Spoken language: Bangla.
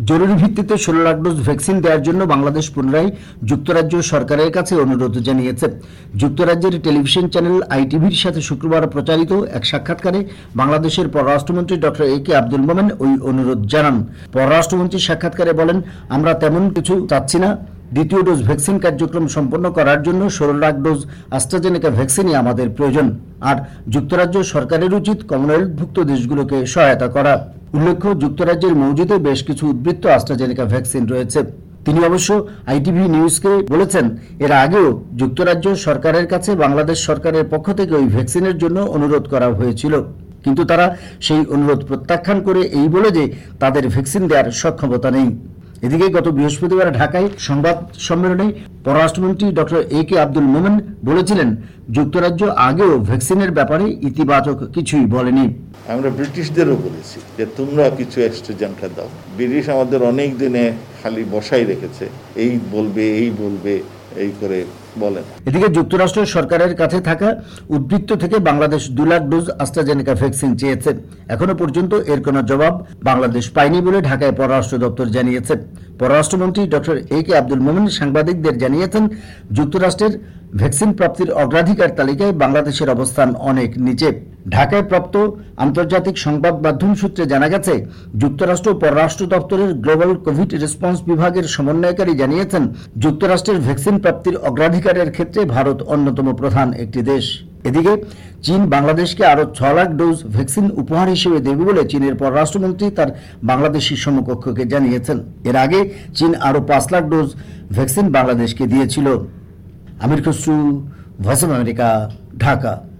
জরুরি ভিত্তিতে 16 লাখ ডোজ ভ্যাকসিন দেওয়ার জন্য বাংলাদেশ পুনরায় যুক্তরাজ্য সরকারের কাছে অনুরোধ জানিয়েছে। যুক্তরাজ্যের টেলিভিশন চ্যানেল ITVর সাথে শুক্রবার প্রচারিত এক সাক্ষাৎকারে বাংলাদেশের পররাষ্ট্রমন্ত্রী ডক্টর AK আব্দুল মোমেন ওই অনুরোধ জানান। পররাষ্ট্রমন্ত্রী সাক্ষাৎকারে বলেন, আমরা তেমন কিছু চাচ্ছি না। দ্বিতীয় ডোজ ভ্যাকসিন কার্যক্রম সম্পন্ন করার জন্য 16 লাখ ডোজ অ্যাস্ট্রাজেনেকা ভ্যাকসিনই আমাদের প্রয়োজন, আর যুক্তরাজ্য সরকারের উচিত কমনওয়েলথভুক্ত দেশগুলোকে সহায়তা করা। উল্লেখ্য, যুক্তরাজ্যের মৌজুদে বেশ কিছু উদ্বৃত্ত অ্যাস্ট্রাজেনেকা ভ্যাকসিন রয়েছে। তিনি অবশ্য ITV নিউজকে বলেছেন, এর আগেও যুক্তরাজ্য সরকারের কাছে বাংলাদেশ সরকারের পক্ষ থেকে ওই ভ্যাকসিনের জন্য অনুরোধ করা হয়েছিল, কিন্তু তারা সেই অনুরোধ প্রত্যাখ্যান করে এই বলে যে তাদের ভ্যাকসিন দেওয়ার সক্ষমতা নেই। এদিকে গত বৃহস্পতিবার ঢাকায় সংবাদ সম্মেলনে পররাষ্ট্রমন্ত্রী ডক্টর AK আব্দুল মোমেন বলেছিলেন, যুক্তরাজ্য আগেও ভ্যাকসিনের ব্যাপারে ইতিবাচক কিছুই বলেনি। আমরা ব্রিটিশদেরও বলেছি যে তোমরা কিছু অ্যাস্ট্রাজেনেকা দাও। ব্রিটিশ আমাদের অনেক দিনে খালি বসাই রেখেছে, এই বলবে এই করে বলেন। এদিকে যুক্তরাষ্ট্র সরকারের কাছে থাকা উদ্বৃত্ত থেকে Bangladesh 2 lakh dose AstraZeneca vaccine চেয়েছে। এখনো পর্যন্ত এর কোনো জবাব বাংলাদেশ পায়নি বলে ঢাকায় পররাষ্ট্র দপ্তর জানিয়েছে। পররাষ্ট্রমন্ত্রী ডক্টর AK আব্দুল মোমেন সাংবাদিকদের জানিয়েছেন, যুক্তরাষ্ট্রের ভ্যাকসিন প্রাপ্তির অগ্রাধিকার তালিকায় বাংলাদেশের অবস্থান অনেক নিচে। ঢাকায় প্রাপ্ত আন্তর্জাতিক সংবাদ মাধ্যম সূত্রে জানা গেছে, যুক্তরাষ্ট্র পররাষ্ট্র দপ্তরের গ্লোবাল কোভিড রেসপন্স বিভাগের সমন্বয়কারী জানিয়েছেন, যুক্তরাষ্ট্রের ভ্যাকসিন প্রাপ্তির অগ্রাধিকারের ক্ষেত্রে ভারত অন্যতম প্রধান একটি দেশ। এদিকে চীন বাংলাদেশকে আরো 6 লাখ ডোজ ভ্যাকসিন উপহার হিসেবে দেবে বলে চীনের পররাষ্ট্রমন্ত্রী তার বাংলাদেশি সমকক্ষকে জানিয়েছেন। এর আগে চীন আরো 5 লাখ ডোজ ভ্যাকসিন বাংলাদেশকে দিয়েছিল। Amir Khasru, voice of America, Dhaka.